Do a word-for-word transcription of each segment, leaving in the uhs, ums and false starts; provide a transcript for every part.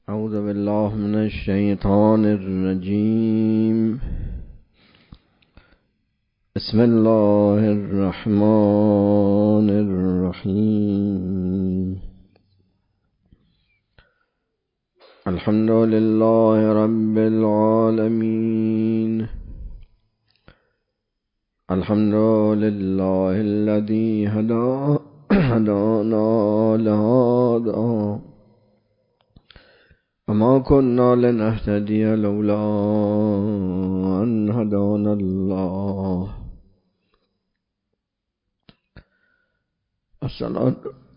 اعوذ بالله من الشیطان الرجیم. بسم الله الرحمن الرحیم. الحمد لله رب العالمين. الحمد لله الذي هدى هدانا لهذا وما كنا لنهتدي لولا أن هدانا الله. الصلاة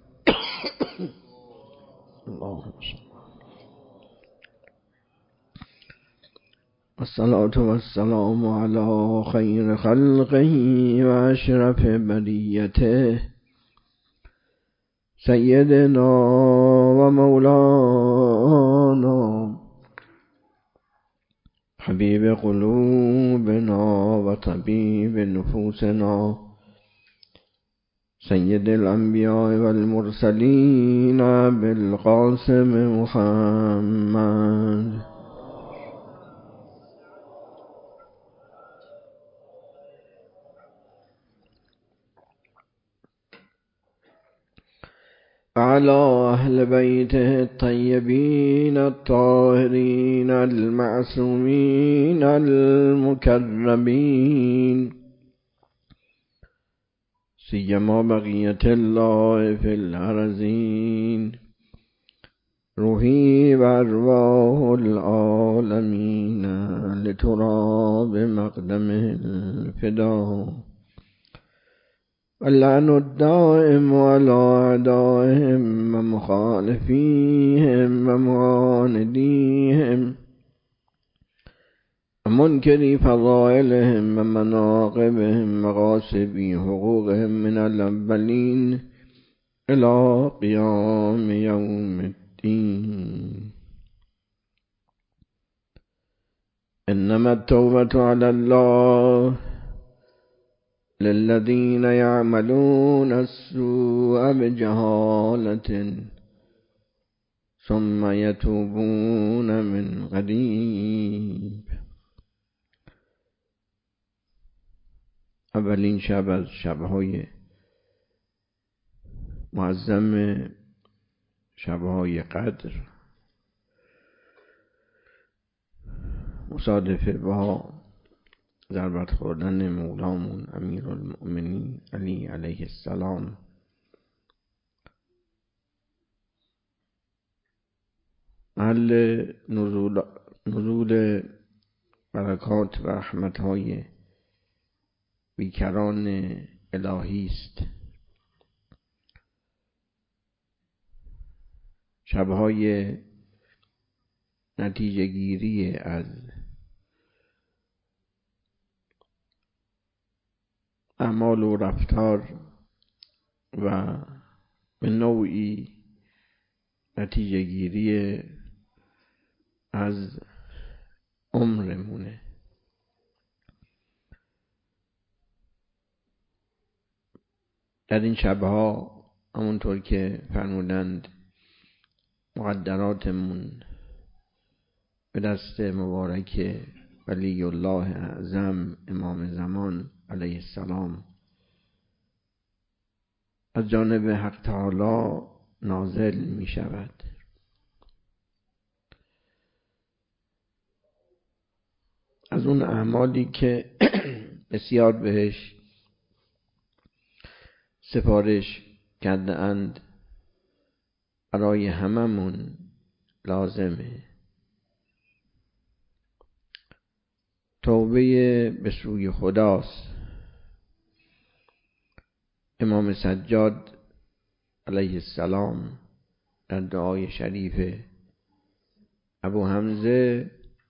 اللهم صل الصلاة والسلام على خير خلقه وأشرف بريته سيدنا ومولانا حبيب قلوبنا وطبيب نفوسنا سيد الأنبياء والمرسلين بالقاسم محمد على أهل بيته الطيبين الطاهرين المعصومين المكرمين سيما بقية الله في الأرضين روحي وأرواح العالمين لتراب مقدمه الفداء اللعن الدائم على أعدائهم ومخالفيهم ومعانديهم ومنكري فضائلهم ومناقبهم وغاصبي حقوقهم من الأولين إلى قيام يوم الدين. إنما التوبة على الله للذين يعملون السوء بجهالة ثم يتوبون من قریب. اولین شب از شبهای معظم شبهای قدر مصادفه با ضربت خوردن مولامون امیرالمؤمنین علی علیه السلام محل نزول, نزول برکات و رحمتهای بیکران الهی است. شبهای نتیجه گیری از اعمال و رفتار و به نوعی نتیجه گیری از عمرمونه. در این شبها همونطور که فرمودند مقدراتمون به دست مبارک ولی الله اعظم امام زمان علیه السلام از جانب حق تعالی نازل می شود. از اون اعمالی که بسیار بهش سفارش کرده اند برای هممون لازمه. توبه به سوی خداست. امام سجاد علیه السلام در دعای شریف ابو حمزه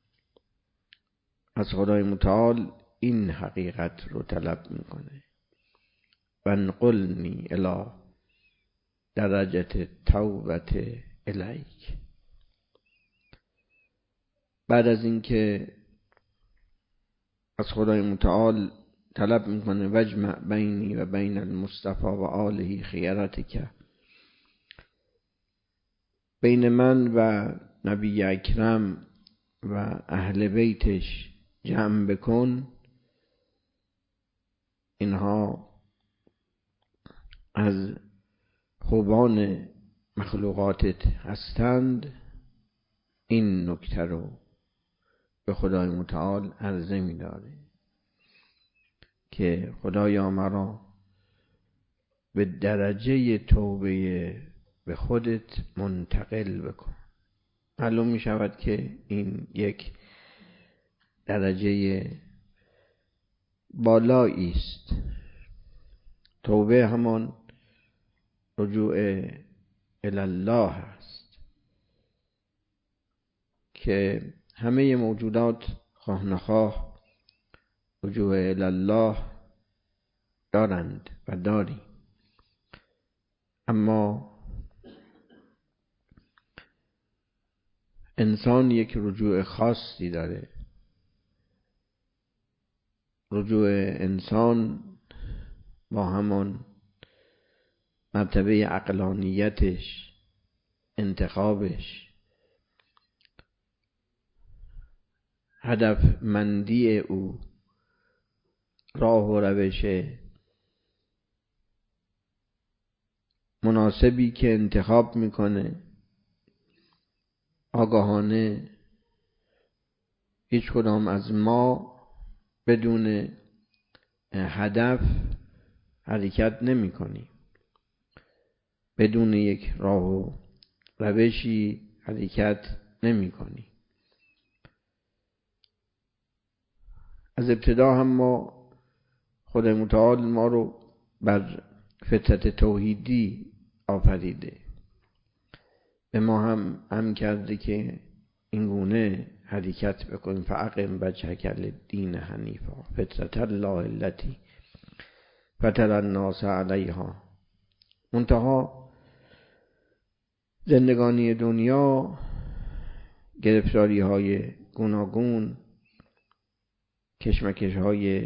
از خدای متعال این حقیقت رو طلب میکنه: وانقلنی الی درجة توبت الیک. بعد از اینکه از خدای متعال طلب میکنه وجمع بینی و بین المصطفی و آله خیرتک، بین من و نبی اکرم و اهل بیتش جمع بکن، اینها از خوبان مخلوقاتت هستند. این نکته رو به خدای متعال عرضه می داره که خدایا مرا به درجه توبه به خودت منتقل بکن. معلوم می شود که این یک درجه بالایی است. توبه همان رجوع الی الله است که همه موجودات خواه نخواه رجوع الی الله دارند و داری، اما انسان یک رجوع خاصی داره. رجوع انسان با همان مرتبه عقلانیتش، انتخابش، هدف مندی او، راه و روش مناسبی که انتخاب میکنه، آگاهانه. هیچ کدام از ما بدون هدف حرکت نمی کنیم، بدون یک راه و روشی حرکت نمی کنیم. از ابتدا هم ما خدای متعال ما رو بر فطرت توحیدی آفریده، به ما هم هم کرده که این گونه حرکت بکنیم. فاقم وجهک للدین حنیفا فطرت الله التی فطر الناس علیها. منتها زندگانی دنیا، گرفتاری های گوناگون، کشمکش های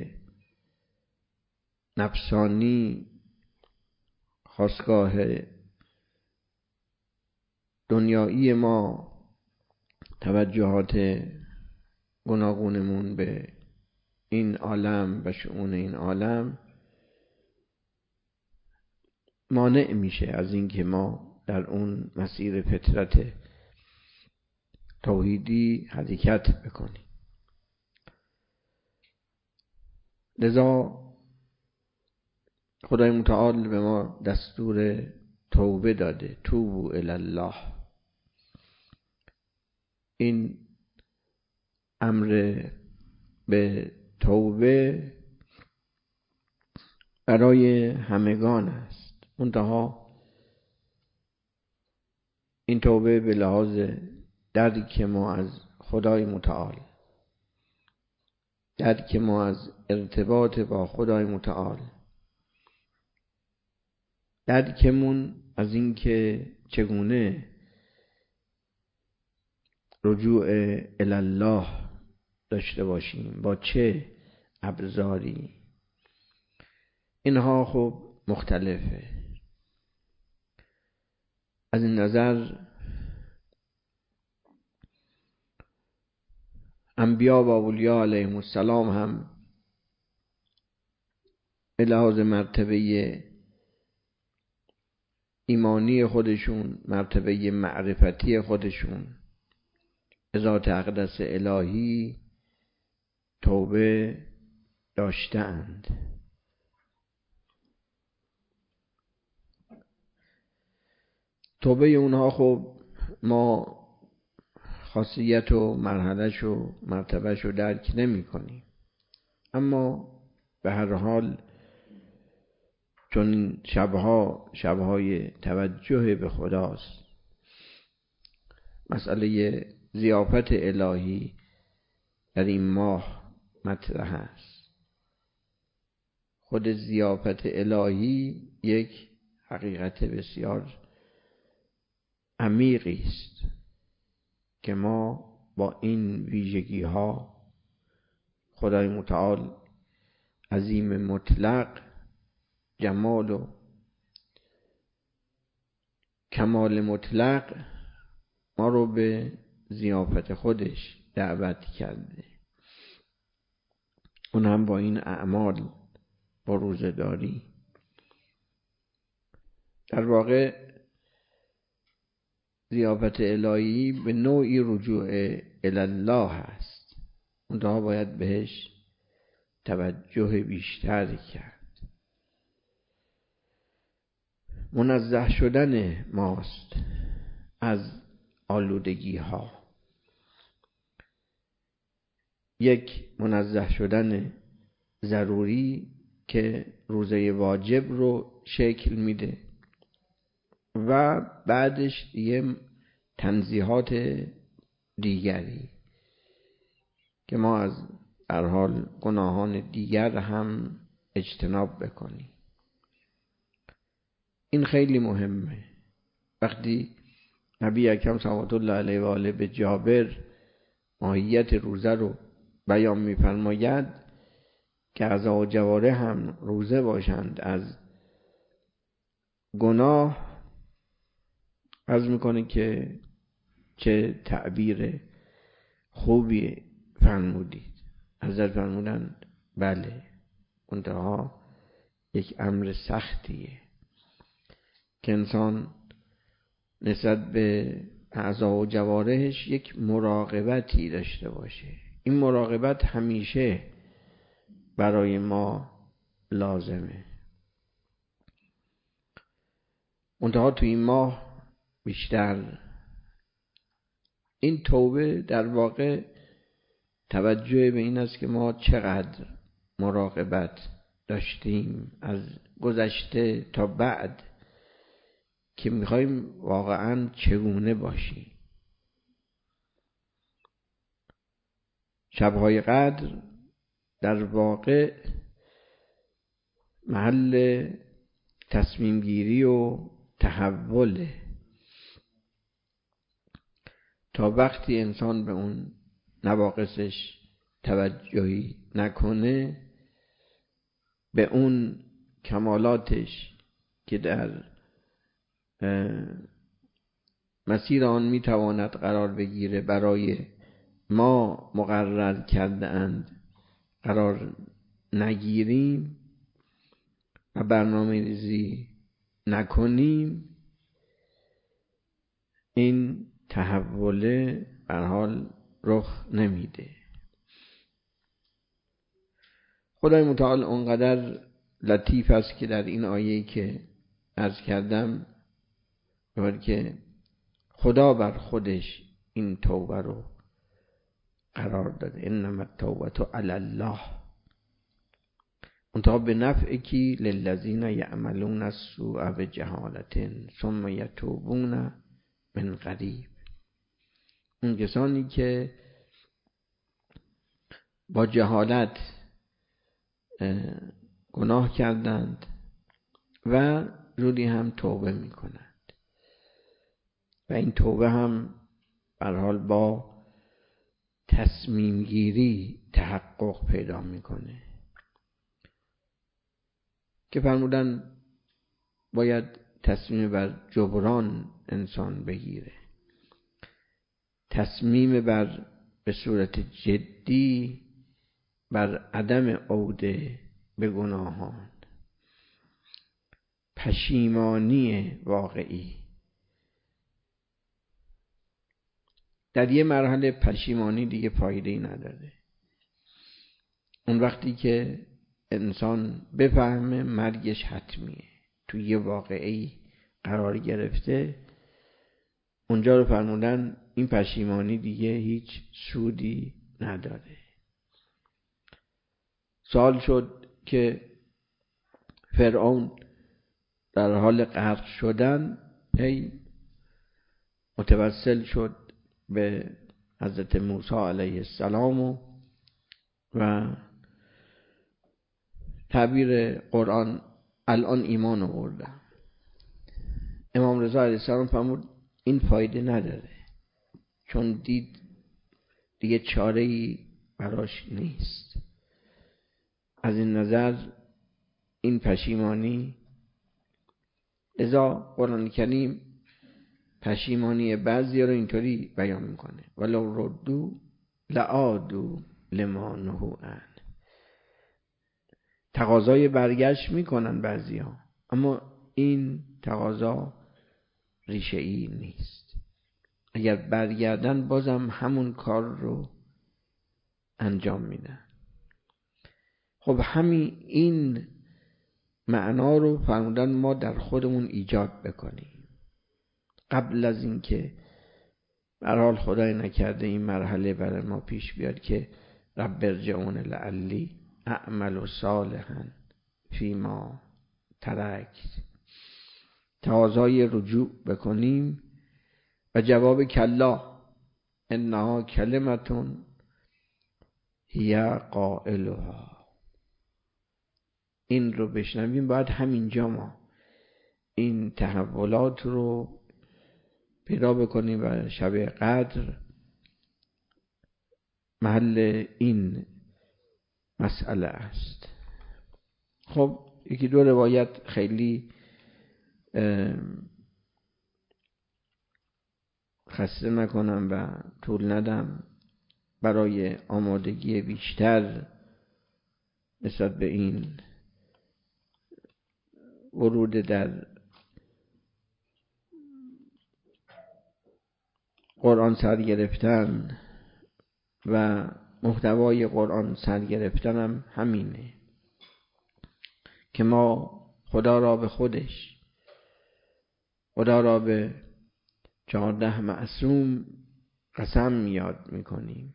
نفسانی، خاستگاه دنیایی ما، توجهات گوناگونمون به این عالم و شؤون این عالم مانع میشه از اینکه ما در اون مسیر فطرت توحیدی حرکت بکنیم. لذا خدای متعال به ما دستور توبه داده، توبوا الی الله. این امر به توبه برای همگان است، منتها این توبه به لحاظ درک ما از خدای متعال، درک ما از ارتباط با خدای متعال، درکمون از این که چگونه رجوع الی الله داشته باشیم، با چه ابزاری. اینها خب مختلفه. از این نظر انبیا و اولیاء علیهم السلام هم به لحاظ مرتبه ایمانی خودشون، مرتبه معرفتی خودشون به ذات اقدس الهی توبه داشتند. توبه اونها خب ما خاصیت و مرحلهش و مرتبهش رو درک نمی کنیم، اما به هر حال چون شبها شبهای توجه به خداست، مسئله ضیافت الهی در این ماه مطرح است. خود ضیافت الهی یک حقیقت بسیار عمیقی است که ما با این ویژگی ها خدای متعال عظیم مطلق، جمال و کمال مطلق ما رو به ضیافت خودش دعوت کرده، اون هم با این اعمال، با روزه‌داری. در واقع ضیافت الهی به نوعی رجوع الی الله هست، منتها باید بهش توجه بیشتری کرد. منزه شدن ماست از آلودگی ها. یک منزه شدن ضروری که روزه واجب رو شکل میده و بعدش یه تنزیهات دیگری که ما از هر حال گناهان دیگر هم اجتناب بکنیم. این خیلی مهمه. وقتی نبی اکرم صلوات الله علیه و آله به جابر ماهیت روزه رو بیان می‌فرماید که اعضا و جوارح هم روزه باشند از گناه، عرض میکنه که چه تعبیر خوبی فرمودید. حضرت فرمودند بله، منتها یک امر سختیه که انسان نسبت به اعضا و جوارحش یک مراقبتی داشته باشه. این مراقبت همیشه برای ما لازمه، منتها تو این ماه بیشتر. این توبه در واقع توجه به این است که ما چقدر مراقبت داشتیم از گذشته تا بعد، که میخوایم واقعا چگونه باشیم. شبهای قدر در واقع محل تصمیم گیری و تحوله. تا وقتی انسان به اون نواقصش توجهی نکنه، به اون کمالاتش که در مسیر آن میتواند قرار بگیره برای ما مقرر کرده اند قرار نگیریم و برنامه ریزی نکنیم، این تحوله به هر حال رخ نمیده. خدای متعال اونقدر لطیف است که در این آیه‌ای که عرض کردم میگه که خدا بر خودش این توبه رو قرار داده. انما التوبه علی الله، منتها به نفع کی؟ للذین یعملون السوء بجهالة ثم یتوبون من قریب. اون کسانی که با جهالت گناه کردند و زودی هم توبه میکنند و این توبه هم به هر حال با تصمیم گیری تحقق پیدا میکنه، که فرمودن باید تصمیم بر جبران انسان بگیره، تصمیم بر به صورت جدی بر عدم عوده به گناهان، پشیمانی واقعی. در یه مرحله پشیمانی دیگه فایده‌ای نداره. اون وقتی که انسان بفهمه مرگش حتمیه، توی یه واقعی قرار گرفته، اونجا رو فرمودن این پشیمانی دیگه هیچ سودی نداره. سوال شد که فرعون در حال غرق شدن هی متوسل شد به حضرت موسی علیه السلام و, و تعبیر قرآن الان ایمان آوردن. امام رضا علیه السلام فرمود این فایده نداره، چون دید دیگه چاره‌ای براش نیست. از این نظر این پشیمانی، لذا قرآن کریم پشیمانی بعضی رو اینطوری بیان میکنه ولو ردو لعادو لما نهوا عنه. تقاضای برگشت میکنن بعضیا، اما این تقاضا ریشه ای نیست. اگر برگردن بازم همون کار رو انجام میدن. خب همین این معنا رو فرمودن ما در خودمون ایجاد بکنیم قبل از اینکه به هر حال خدای نکرده این مرحله برای ما پیش بیاد که رب ارجعون لعلی اعمل صالحا فیما ترکت، تقاضای رجوع بکنیم و جواب کلا انها کلمتون هی قائلها، این رو بشنویم. باید همینجا ما این تحولات رو پیدا بکنیم و شب قدر محل این مسئله است. خب یکی دو روایت خیلی خسته نکنم و طول ندم برای آمادگی بیشتر نسبت به این ورود در قرآن سر گرفتن و محتوای قرآن سر گرفتن هم همینه که ما خدا را به خودش، خدا را به چهارده معصوم قسم یاد میکنیم.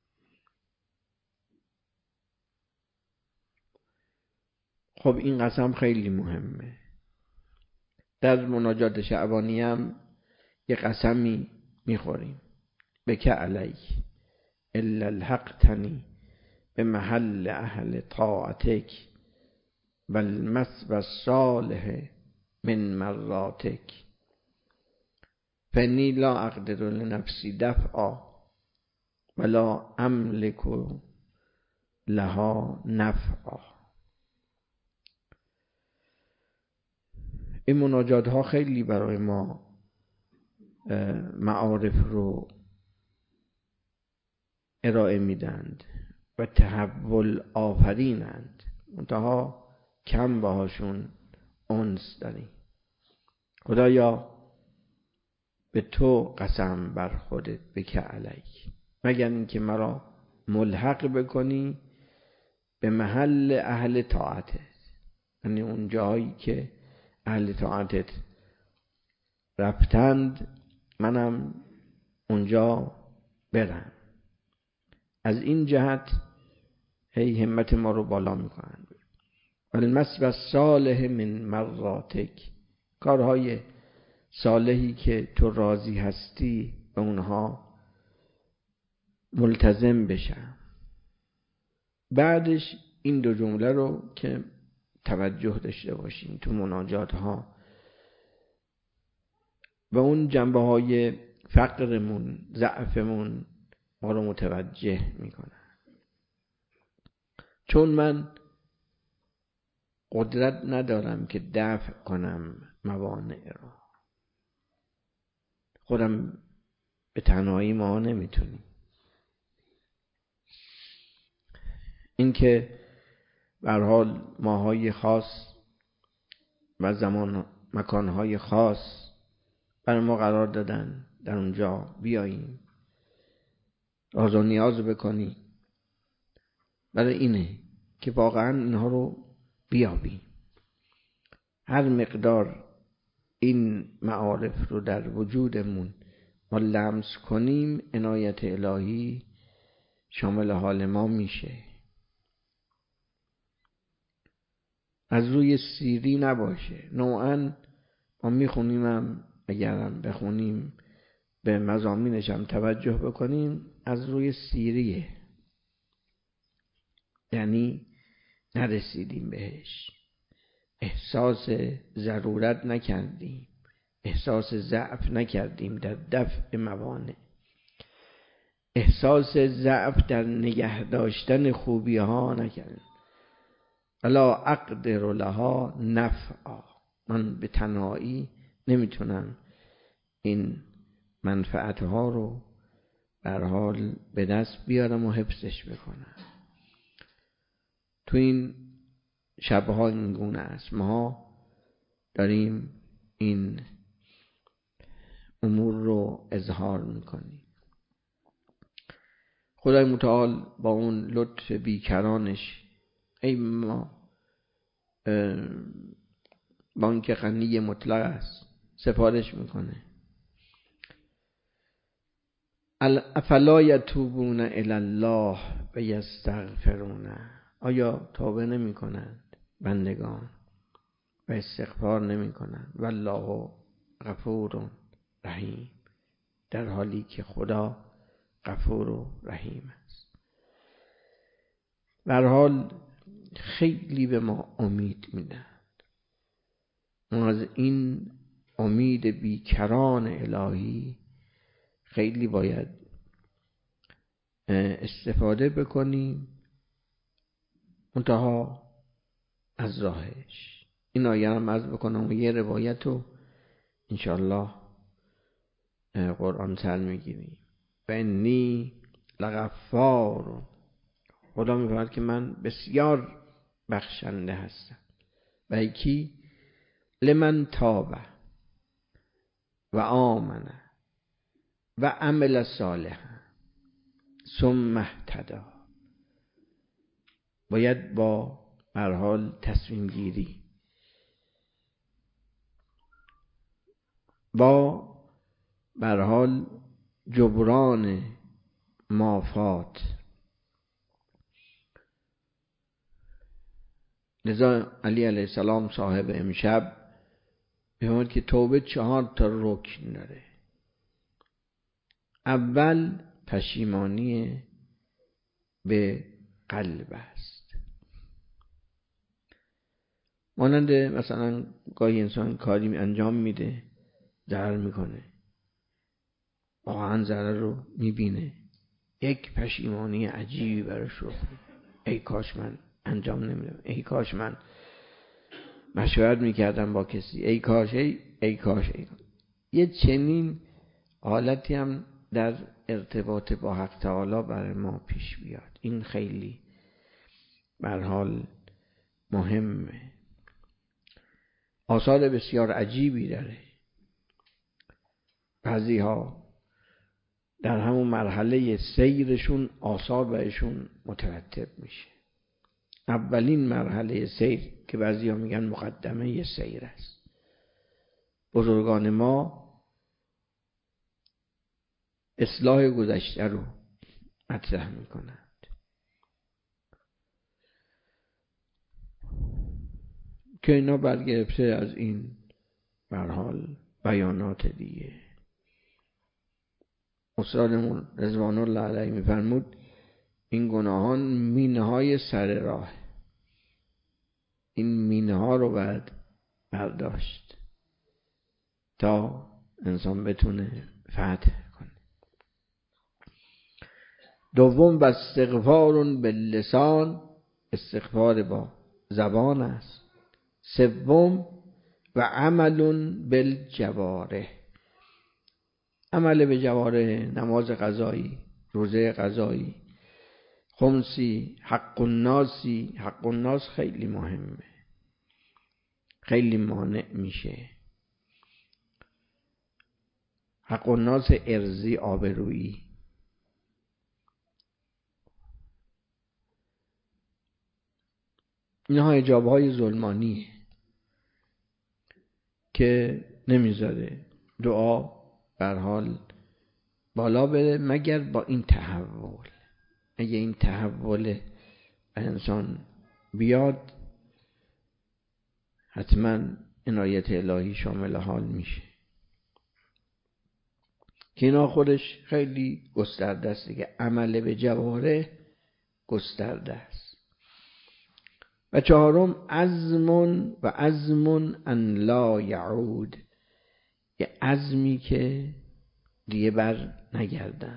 خب این قسم خیلی مهمه. در مناجات شعبانی هم یه قسمی میخوریم بک علی الا الحق تنی به محل اهل طاعتک و المثوى الصالح من مراتک فانی لا اقدر لنفسی دفعا ولا املک لها نفعا. این مناجات ها خیلی برای ما معارف رو ارائه میدند و تحول آفرینند، منتها کم باهاشون انس داریم. خدایا به تو قسم بر خودت بک علی، مگر اینکه مرا ملحق بکنی به محل اهل طاعتت، یعنی اون جایی که اهل طاعتت رفتند منم اونجا برم. از این جهت هی همت ما رو بالا میکنند. المثوى الصالح من مراتک، کارهای صالحی که تو راضی هستی به اونها ملتزم بشم. بعدش این دو جمله رو که توجه داشته باشیم تو مناجات ها و اون جنبه های فقرمون، ضعفمون ما رو متوجه میکنه. چون من قدرت ندارم که دفع کنم موانع رو، خودم به تنهایی ما نمیتونیم. این که به هر حال ماهای خاص و زمان مکانهای خاص برای ما قرار دادن در اونجا بیاییم راز و نیاز بکنیم، برای اینه که واقعا اینها رو بیابیم. هر مقدار این معارف رو در وجودمون ما لمس کنیم عنایت الهی شامل حال ما میشه. از روی سیری نباشه. نوعا ما میخونیم هم اگرم بخونیم به مضامینش هم توجه بکنیم از روی سیریه، یعنی نرسیدیم بهش، احساس ضرورت نکردیم، احساس ضعف نکردیم در دفع موانع، احساس ضعف در نگه داشتن خوبی ها نکردیم. الا اقدر لها نفعا، من به تنهایی نمیتونم این منفعتها رو به هر حال به دست بیارم و حفظش بکنم. تو این شبها این گونه است، ما داریم این امور رو اظهار میکنیم. خدای متعال با اون لطف بیکرانش ای ما بانک غنی مطلق است سفارش میکنه افلا یتوبون الی الله و یستغفرون، آیا توبه نمی کنند بندگان و استغفار نمی کنند؟ والله غفور رحیم، در حالی که خدا غفور و رحیم است. به هر حال خیلی به ما امید میدن. ما از این امید بیکران الهی خیلی باید استفاده بکنیم، منتها از راهش. این آیه هم عرض بکنم و یه روایت رو انشاءالله قرآن تر میگیریم. و انی لغفار، خدا میفرماید که من بسیار بخشنده هستم. و یکی لمن تاب و آمن و عمل صالحا ثم اهتدی، باید با هر حال تصمیم گیری، با به هر حال جبران مافات. لذا علی علیه السلام صاحب امشب می‌فرماید که توبه چهار تا رکن داره. اول پشیمانی به قلب است. مانند مثلا گاهی انسان کاری انجام میده ضرر میکنه، واقعا ضرر رو میبینه، یک پشیمانی عجیبی براش رو ای کاش من انجام نمیدم، ای کاش من مشورت میکردم با کسی، ای کاش ای, ای کاش ای کاش. یه چنین حالتی هم در ارتباط با حق تعالی برای ما پیش بیاد. این خیلی به هر حال مهمه. آثار بسیار عجیبی داره. بعضی ها در همون مرحله سیرشون آثار بهشون مترتب میشه. اولین مرحله سیر که بعضی ها میگن مقدمه سیر است. بزرگان ما اصلاح گذشته رو مطرح میکنند. که اینا برگرفته از این به هر حال بیانات دیگه. استادمون رضوان الله علیه میفرمود این گناهان مینهای سر راه، این مینها رو باید برداشت تا انسان بتونه فتح کنه. دوم و استغفار باللسان، استغفار با زبان است. سوم و عمل بالجوارح، عمل به جوارح، نماز قضایی، روزه قضایی، خمسی، حق الناسی. حق الناس خیلی مهمه، خیلی مانع میشه. حق الناس ارضی، آبرویی. اینها حجاب‌های ظلمانیه که نمیذاره دعا به هر حال بالا بره مگر با این تحول. اگه این تحول انسان بیاد حتما عنایت الهی شامل حال میشه. که اینا خودش خیلی گسترده است دیگه. عمل به جوارح گسترده است. و چهارم عزم و عزم ان لا یعود، یه عزمی که دیگه بر نگردن.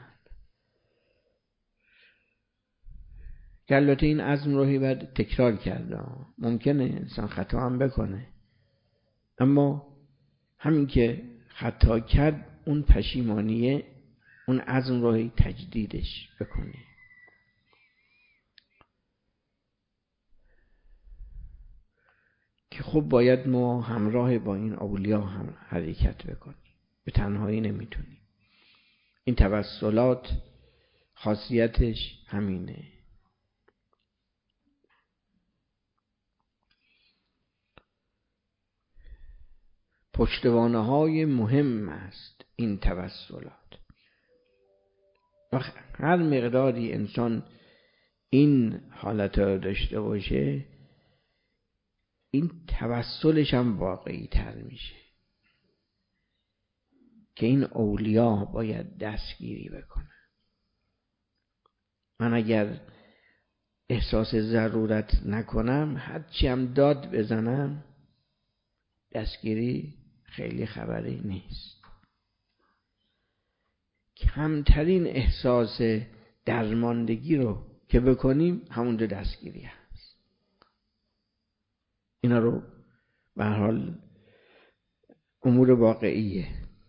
که البته این عزم رو باید تکرار کرده، ممکنه انسان خطا هم بکنه، اما همین که خطا کرد اون پشیمانیه، اون عزم رو تجدیدش بکنی. که خب باید ما همراه با این اولیا هم حرکت بکنیم، به تنهایی نمیتونیم. این توسلات خاصیتش همینه. پشتوانه های مهم است این توسلات. و هر مقداری انسان این حالت را داشته باشه، این توسلش هم واقعی تر میشه که این اولیا باید دستگیری بکنه. من اگر احساس ضرورت نکنم، هرچی هم داد بزنم، دستگیری خیلی خبری نیست. کمترین احساس درماندگی رو که بکنیم، همونجا دستگیری هست. اینا رو به هر حال امور واقعیه.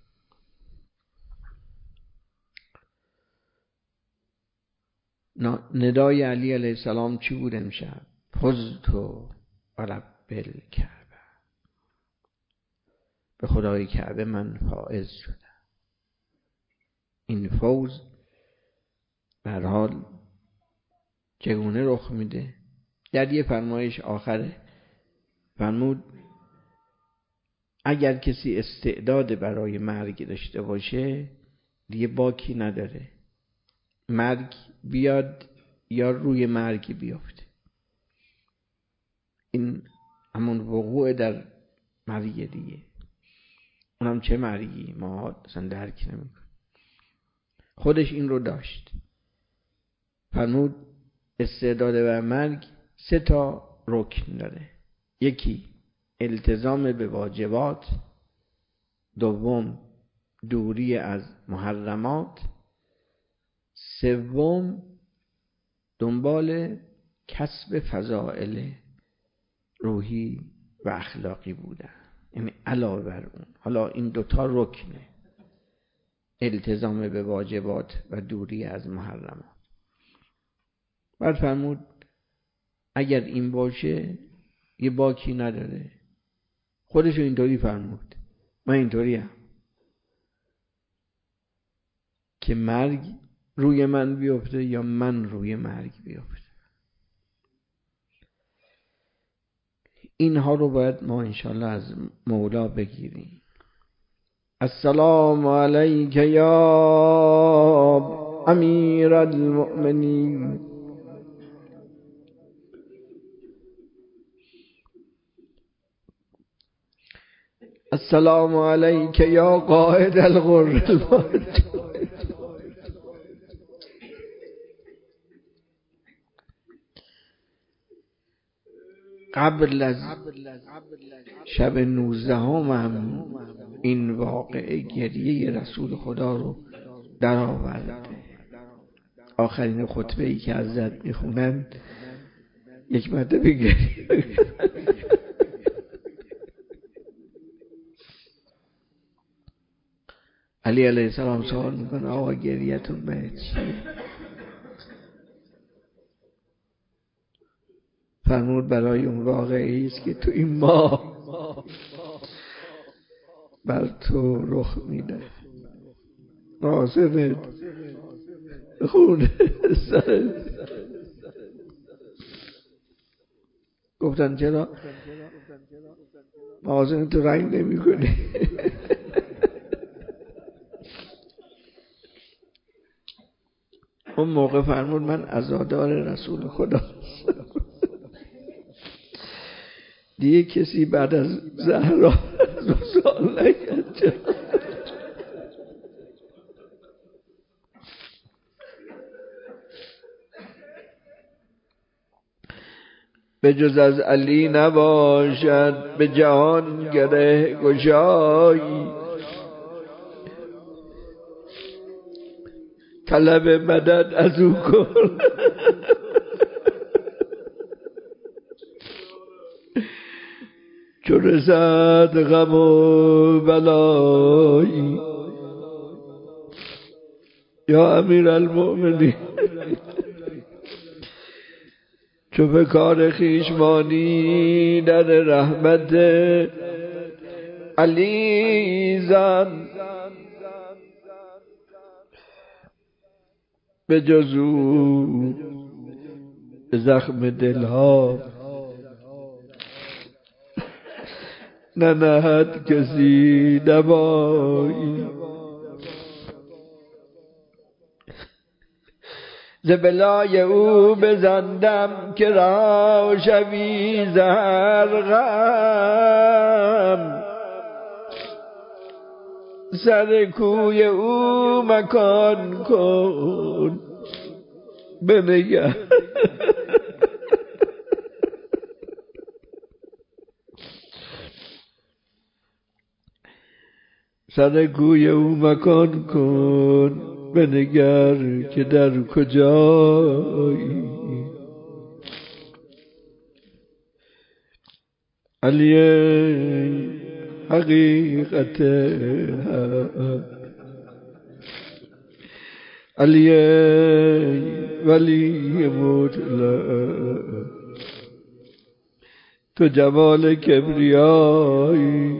ندای علی علیه السلام چی بود امشب؟ فزتو رب الکعبه، به خدای کعبه من فائز شدم. این فوز به هر حال چگونه رخ میده؟ در یه فرمایش آخره فرمود اگر کسی استعداد برای مرگ داشته باشه، دیگه باکی نداره، مرگ بیاد یا روی مرگ بیافته. این همون وقوع در مرگ دیگه. اونم چه مرگی ما اصلا درک نمیکنیم. خودش این رو داشت. فرمود استعداد بر مرگ سه تا رکن داره. یکی التزام به واجبات، دوم دوری از محرمات، سوم دنبال کسب فضائل روحی و اخلاقی بودن. یعنی علاوه بر اون، حالا این دوتا رکنه، التزام به واجبات و دوری از محرمات. بعد فرمود اگر این باشه یه باکی نداره. خودشو اینطوری فرمود، من اینطوری هم که مرگ روی من بیفته یا من روی مرگ بیفته. اینها رو باید ما انشاءالله از مولا بگیریم. السلام علیک یا امیر المؤمنین، السلام علیک یا قائد الغر المحجلین. قبل از شب نوزدهم هم این واقعه گریه رسول خدا رو در آورده. آخرین خطبه ای که حضرت میخونن یک مرتبه گریه. علی علیه السلام سوال میکنه آقا گریه‌تون به چیه؟ فرمود برای اون واقعی است که تو این ماه بر تو رخ میده، ناظرت خونه سر. گفتن چرا؟ ناظرت تو رنگ نمی کنی. اون موقع فرمود من عزادار رسول خدا. دیگه کسی بعد از زهرا سوال نکرد. به جز از علی نباشد به جهان گره گشایی، طلب مدد از او کن چو رسد غم و بلایی. یا امیر المؤمنین چو به کار خویشمانی در رحمت علی زن به جز او زخم دلها ننهد کسی نبایی. ز بلای او بزندم که را شوی زرغم، سر کوی او مکان کن بنگر. سر کوی او مکان کن بنگر که در کجایی. علی حقیقت علی ولی مطلق، تو جمال کبریایی،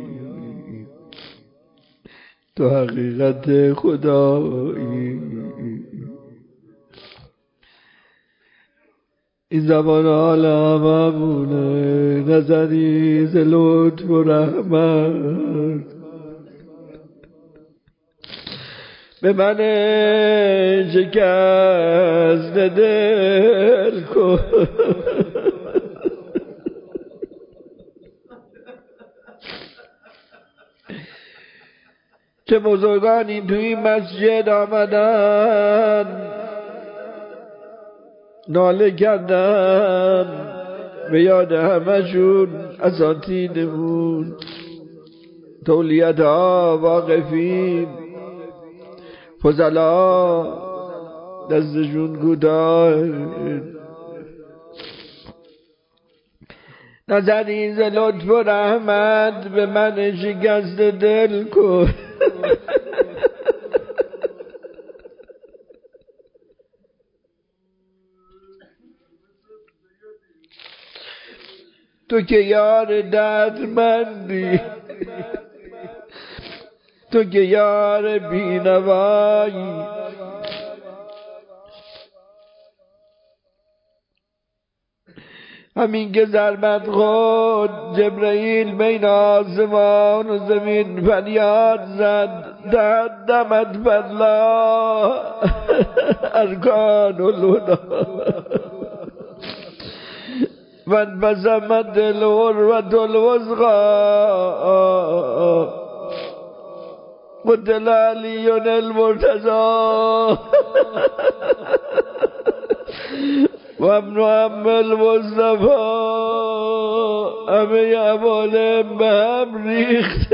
تو حقیقت خدایی. این زمان حال هممونه، نظری ز لطف و رحمت به من شکست دل کن. چه بزرگانی توی این مسجد آمدن ناله کردن، به یاد همشون اساتیدمون تولیت ها واقفین فضلا دستشون کوتاه. نظری ز لطف و رحمت به من شکست دل کن. تو که یار دردمندی، تو که یار بینوایی، همین که ضربت خود جبرئیل بین آسمان و زمین فریاد زد دمت بالله ارکان الهدی و انبسمت العروة الوثقی قتل علی المرتضی و ابن عم المصطفى. همه عوالم به هم ریخت.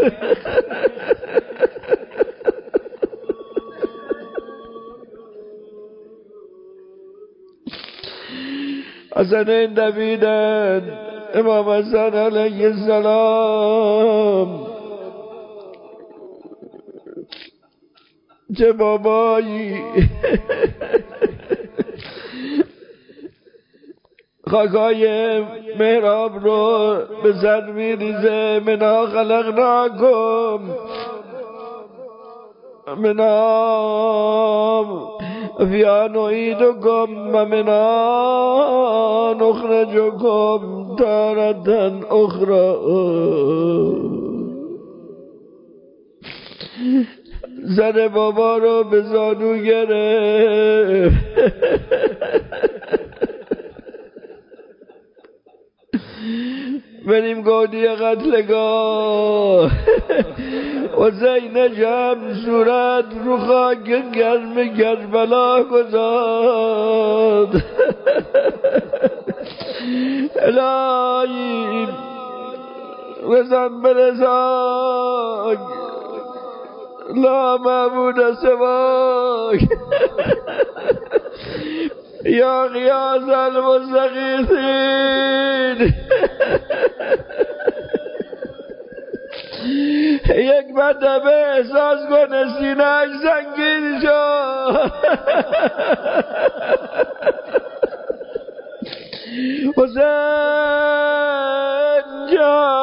حسنین دویدن امام حسن علیه السلام، چه بابایی خاکای محراب رو به سر میریزه. منا خلقناکم منا فیها نعیدکم و منا نخرجکم تارة اخرى. زن بابا رو به زانو گرفت. بریم گودی قتلگاه حسین جمع صورت رو خاک گرم کربلا گذاشت. الهی رزم برزاک لا معبود سواک یا غیاث المستغیثین. یک مرتبه احساس کنه سینه‌اش سنگین شد. حسین جان